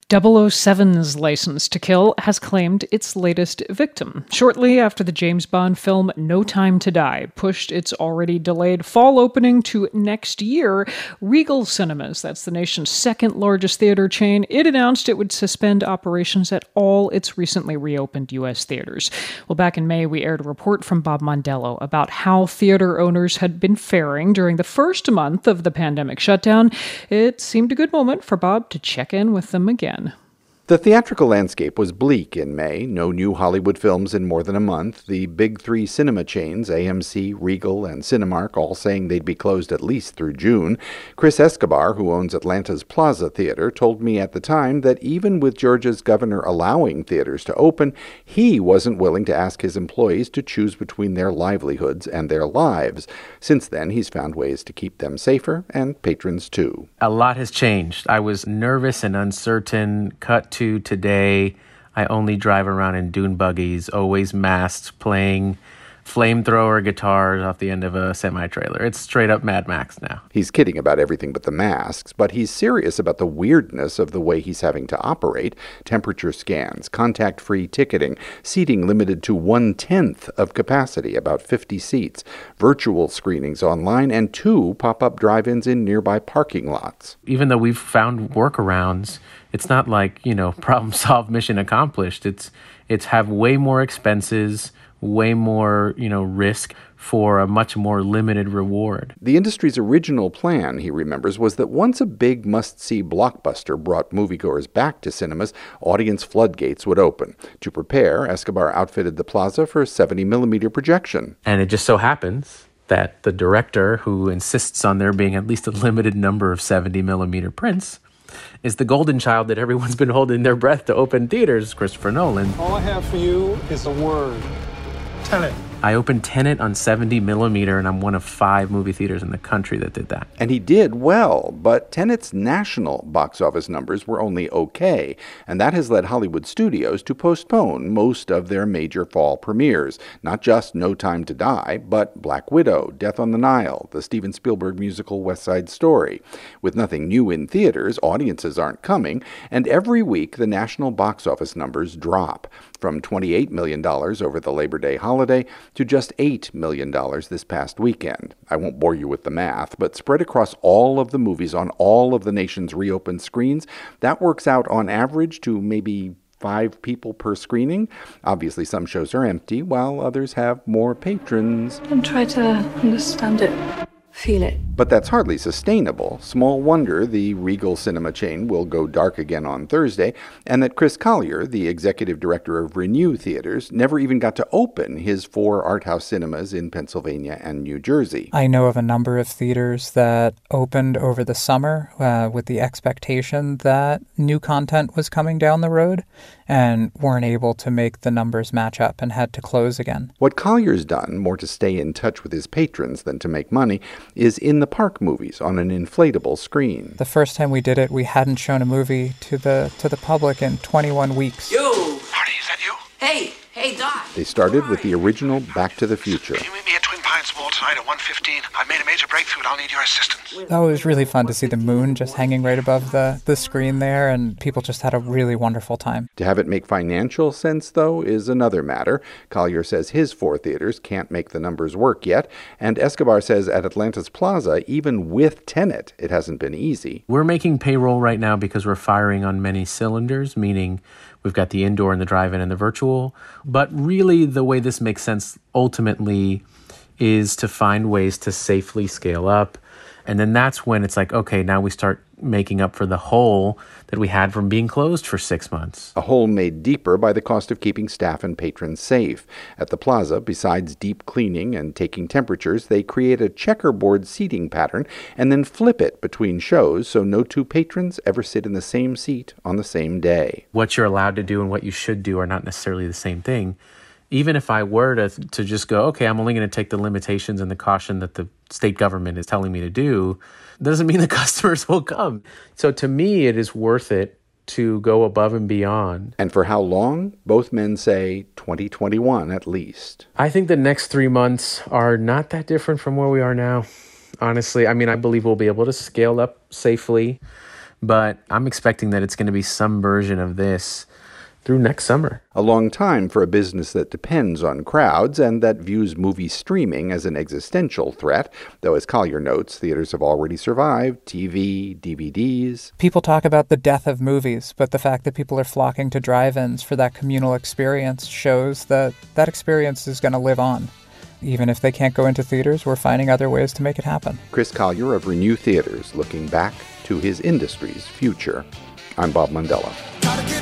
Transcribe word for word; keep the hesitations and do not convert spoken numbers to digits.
double oh seven's License to Kill has claimed its latest victim. Shortly after the James Bond film No Time to Die pushed its already delayed fall opening to next year, Regal Cinemas, that's the nation's second largest theater chain, it announced it would suspend operations at all its recently reopened U S theaters. Well, back in May, we aired a report from Bob Mondello about how theater owners had been faring during the first month of the pandemic shutdown. It seemed a good moment for Bob to check in with them again. The theatrical landscape was bleak in May. No new Hollywood films in more than a month. The big three cinema chains, A M C, Regal, and Cinemark, all saying they'd be closed at least through June. Chris Escobar, who owns Atlanta's Plaza Theater, told me at the time that even with Georgia's governor allowing theaters to open, he wasn't willing to ask his employees to choose between their livelihoods and their lives. Since then, he's found ways to keep them safer, and patrons too. A lot has changed. I was nervous and uncertain. Cut to To today, I only drive around in dune buggies, always masked, playing flamethrower guitars off the end of a semi-trailer. It's straight up Mad Max now. He's kidding about everything but the masks, but he's serious about the weirdness of the way he's having to operate. Temperature scans, contact-free ticketing, seating limited to one-tenth of capacity, about fifty seats, virtual screenings online, and two pop-up drive-ins in nearby parking lots. Even though we've found workarounds, it's not like, you know, problem solved, mission accomplished. It's it's have way more expenses, way more, you know, risk for a much more limited reward. The industry's original plan, he remembers, was that once a big must-see blockbuster brought moviegoers back to cinemas, audience floodgates would open. To prepare, Escobar outfitted the Plaza for a seventy millimeter projection. And it just so happens that the director, who insists on there being at least a limited number of seventy millimeter prints, is the golden child that everyone's been holding their breath to open theaters, Christopher Nolan. All I have for you is a word. Tenet. I opened Tenet on seventy millimeter, and I'm one of five movie theaters in the country that did that. And he did well, but Tenet's national box office numbers were only okay, and that has led Hollywood studios to postpone most of their major fall premieres. Not just No Time to Die, but Black Widow, Death on the Nile, the Steven Spielberg musical West Side Story. With nothing new in theaters, audiences aren't coming, and every week the national box office numbers drop, from twenty-eight million dollars over the Labor Day holiday to just eight million dollars this past weekend. I won't bore you with the math, but spread across all of the movies on all of the nation's reopened screens, that works out on average to maybe five people per screening. Obviously, some shows are empty, while others have more patrons. Don't try to understand it. Feel it. But that's hardly sustainable. Small wonder the Regal cinema chain will go dark again on Thursday, and that Chris Collier, the executive director of Renew Theaters, never even got to open his four art house cinemas in Pennsylvania and New Jersey. I know of a number of theaters that opened over the summer uh, with the expectation that new content was coming down the road and weren't able to make the numbers match up and had to close again. What Collier's done, more to stay in touch with his patrons than to make money, is in the park movies on an inflatable screen. The first time we did it, we hadn't shown a movie to the to the public in twenty-one weeks. Yo! Marty, is that you? Hey, hey, Doc. They started with the original Back to the Future. Can you meet me at Twin Pines Mall tonight at one fifteen? I've made a major breakthrough and I'll need your assistance. Oh, it was really fun to see the moon just hanging right above the, the screen there, and people just had a really wonderful time. To have it make financial sense, though, is another matter. Collier says his four theaters can't make the numbers work yet, and Escobar says at Atlanta's Plaza, even with Tenet, it hasn't been easy. We're making payroll right now because we're firing on many cylinders, meaning we've got the indoor and the drive-in and the virtual. But really, the way this makes sense ultimately is to find ways to safely scale up. And then that's when it's like, okay, now we start making up for the hole that we had from being closed for six months. A hole made deeper by the cost of keeping staff and patrons safe. At the Plaza, besides deep cleaning and taking temperatures, they create a checkerboard seating pattern and then flip it between shows so no two patrons ever sit in the same seat on the same day. What you're allowed to do and what you should do are not necessarily the same thing. Even if I were to to just go, okay, I'm only going to take the limitations and the caution that the state government is telling me to do, doesn't mean the customers will come. So to me, it is worth it to go above and beyond. And for how long? Both men say twenty twenty-one at least. I think the next three months are not that different from where we are now. Honestly, I mean, I believe we'll be able to scale up safely. But I'm expecting that it's going to be some version of this through next summer. A long time for a business that depends on crowds and that views movie streaming as an existential threat, though as Collier notes, theaters have already survived T V, D V Ds. People talk about the death of movies, but the fact that people are flocking to drive-ins for that communal experience shows that that experience is going to live on. Even if they can't go into theaters, we're finding other ways to make it happen. Chris Collier of Renew Theaters, looking back to his industry's future. I'm Bob Mondella.